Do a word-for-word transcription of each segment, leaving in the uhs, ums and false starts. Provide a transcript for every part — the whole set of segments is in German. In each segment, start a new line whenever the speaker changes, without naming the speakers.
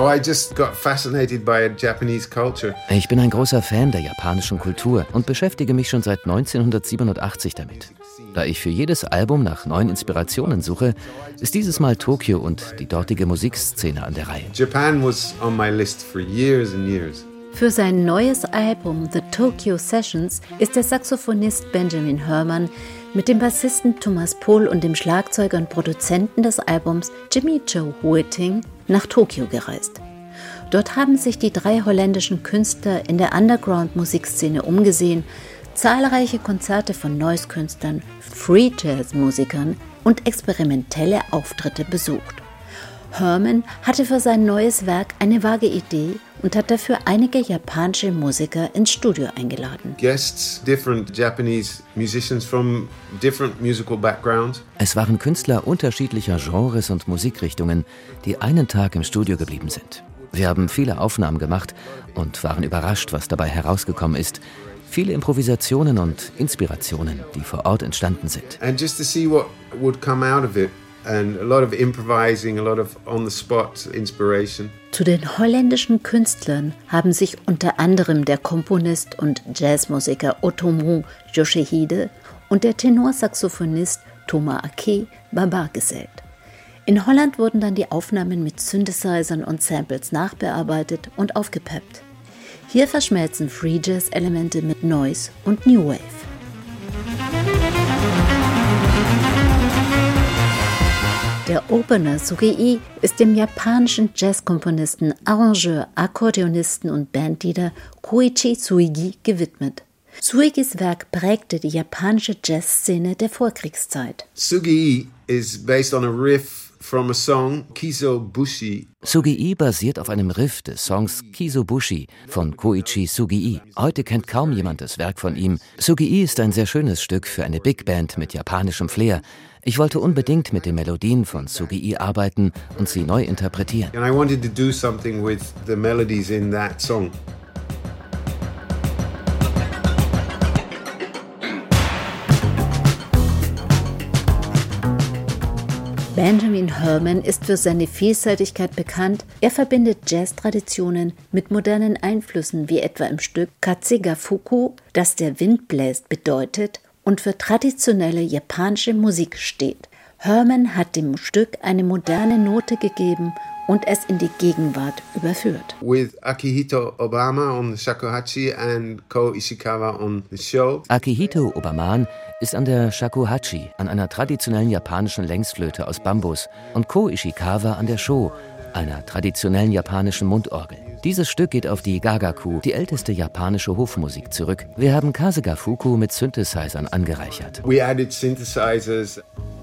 Oh, I just got fascinated by Japanese culture.
Ich bin ein großer Fan der japanischen Kultur und beschäftige mich schon seit neunzehnhundertsiebenundachtzig damit. Da ich für jedes Album nach neuen Inspirationen suche, ist dieses Mal Tokio und die dortige Musikszene an der Reihe.
Japan was on my list for years and years.
Für sein neues Album The Tokyo Sessions ist der Saxophonist Benjamin Herman mit dem Bassisten Thomas Pohl und dem Schlagzeuger und Produzenten des Albums Jimmy Joe Huiting nach Tokio gereist. Dort haben sich die drei holländischen Künstler in der Underground-Musikszene umgesehen, zahlreiche Konzerte von Noise-Künstlern, Free-Jazz-Musikern und experimentelle Auftritte besucht. Herman hatte für sein neues Werk eine vage Idee und hat dafür einige japanische Musiker ins Studio eingeladen.
Guests, different Japanese musicians from different musical backgrounds.
Es waren Künstler unterschiedlicher Genres und Musikrichtungen, die einen Tag im Studio geblieben sind. Wir haben viele Aufnahmen gemacht und waren überrascht, was dabei herausgekommen ist. Viele Improvisationen und Inspirationen, die vor Ort entstanden sind.
And just to see what would come out of it. And a lot of improvising, a lot of on-the-spot inspiration.
Zu den holländischen Künstlern haben sich unter anderem der Komponist und Jazzmusiker Otomo Yoshihide und der Tenorsaxophonist Thomas Ake Baba gesellt. In Holland wurden dann die Aufnahmen mit Synthesizern und Samples nachbearbeitet und aufgepeppt. Hier verschmelzen Free Jazz-Elemente mit Noise und New Wave. Der Opener Sugii ist dem japanischen Jazzkomponisten, Arrangeur, Akkordeonisten und Bandleader Koichi Suigi gewidmet. Suigis Werk prägte die japanische Jazzszene der Vorkriegszeit.
Sugii is based on a riff from a song Kiso Bushi.
Sugii basiert auf einem Riff des Songs Kiso Bushi von Koichi Sugii. Heute kennt kaum jemand das Werk von ihm. Sugii ist ein sehr schönes Stück für eine Big Band mit japanischem Flair. Ich wollte unbedingt mit den Melodien von Sugii arbeiten und sie neu interpretieren.
And I wanted to do something with the melodies in that song.
Benjamin Herman ist für seine Vielseitigkeit bekannt. Er verbindet Jazz-Traditionen mit modernen Einflüssen, wie etwa im Stück Katsegafuku, das der Wind bläst bedeutet und für traditionelle japanische Musik steht. Herman hat dem Stück eine moderne Note gegeben und es in die Gegenwart überführt.
With Akihito Obama on the shakuhachi and Ko Ishikawa on the show.
Akihito Obaman ist an der Shakuhachi, an einer traditionellen japanischen Längsflöte aus Bambus, und Ko Ishikawa an der Sho, einer traditionellen japanischen Mundorgel. Dieses Stück geht auf die Gagaku, die älteste japanische Hofmusik, zurück. Wir haben Kasegafuku mit Synthesizern angereichert.
We added synthesizers.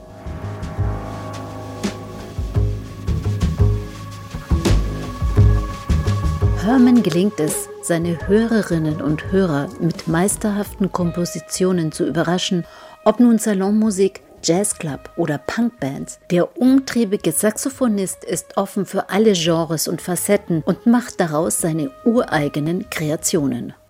Herman gelingt es, seine Hörerinnen und Hörer mit meisterhaften Kompositionen zu überraschen, ob nun Salonmusik, Jazzclub oder Punkbands. Der umtriebige Saxophonist ist offen für alle Genres und Facetten und macht daraus seine ureigenen Kreationen.